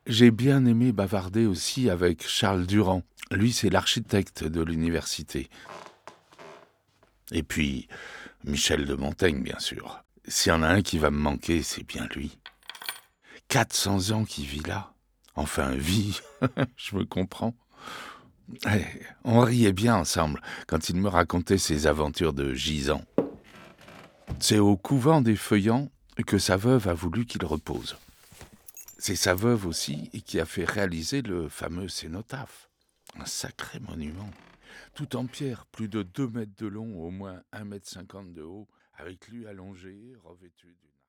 J'ai bien aimé bavarder aussi avec Charles Durand. Lui, c'est l'architecte de l'université. Et puis, Michel de Montaigne, bien sûr. S'il y en a un qui va me manquer, c'est bien lui. 400 ans qu'il vit là. Enfin, vit, je me comprends. Eh, on riait bien ensemble quand il me racontait ses aventures de gisant. C'est au couvent des Feuillants que sa veuve a voulu qu'il repose. C'est sa veuve aussi qui a fait réaliser le fameux cénotaphe. Un sacré monument. Tout en pierre, plus de 2 mètres de long, au moins 1,50 m de haut, avec lui allongé, revêtu d'une...